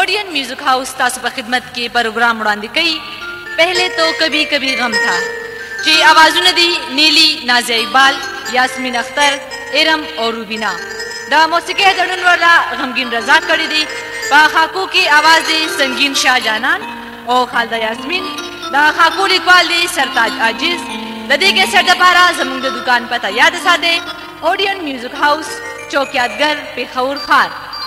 Odiorne music house तासु په خدمت کې پروګرام وړاندې کوي पहले तो कभी कभी गम था چې आवाजونه دي نیلی نازیه اقبال یاسمین اختر ارم او روبینا دا موسیقي تړون ورلا غمگین رضا کړی دي په خاکو کې आवाज دي سنگین شاه جانان او خالده یاسمین دا خاکو لیکوال دي سرتاج عاجز د دې کې سر د پارا زموږ د دکان پته یاد ساته ओडियन म्यूजिक हाउस चौकियातगर पेखौर खार।